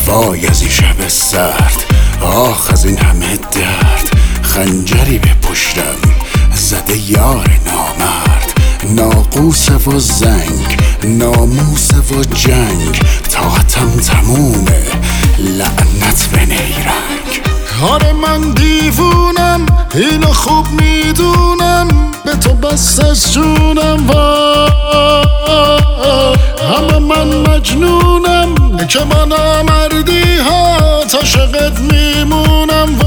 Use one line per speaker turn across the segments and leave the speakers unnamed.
وای از این شب سرد، آخ از این همه درد. خنجری به پشتم زده یار نامرد، ناقوس و زنگ، ناموس و جنگ. طاقتم تمومه، لعنت به نیرنگ.
آره من دیوونم، اینو خوب میدونم، به تو بس از جونم. همه من مجنونم که من نامردی ها عاشقت میمونم.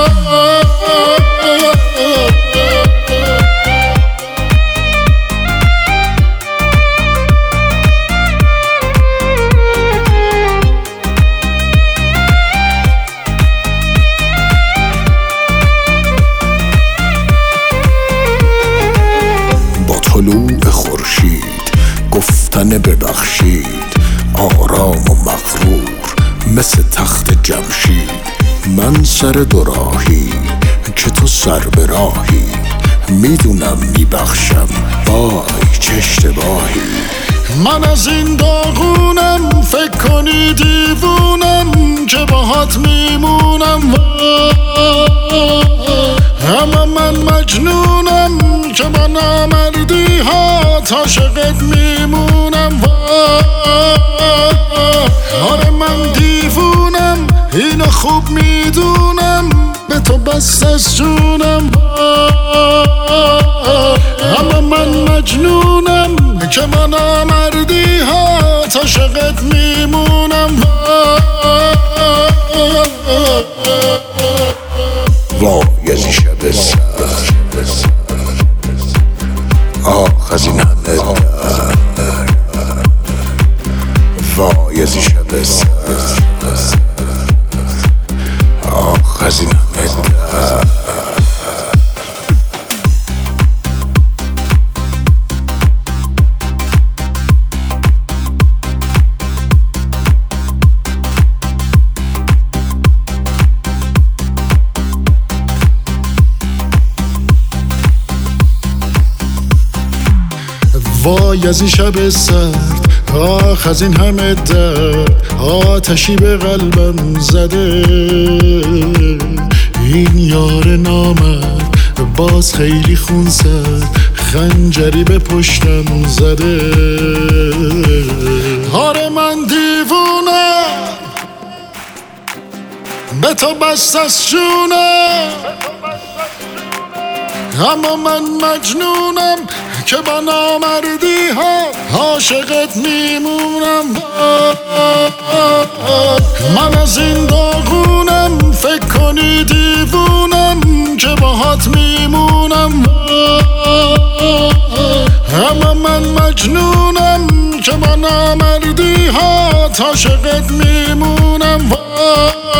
طلوع خورشید گفتن ببخشید، آرام و مغرور مثل تخت جمشید. من سر دوراهی که تو سر به راهی، میدونم میبخشم وای چه اشتباهی.
من از این داغونم، فکر کنی دیوونم که باهات میمونم. همه من مجنونم که با نامردی ها عاشقت میمونم. آره من دیوونم، اینو خوب میدونم، به تو بس از جونم. همه من مجنونم که با نامردی ها عاشقت میمونم.
وای از این شب سرد، آخ از این همه درد. وای از این شب سرد، آخ از این همه درد.
وای از این شب سرد، آخ از این همه درد. آتشی به قلبم زده، این یار نامرد باز خیلی خون زد، خنجری به پشتم زده. آره من دیوونم، به تو بس از جونم. اما من مجنونم که با نامردی ها عاشقت میمونم. من از این داغونم، فکر کنی دیوونم که باهات میمونم. اما من مجنونم که با نامردی ها عاشقت میمونم.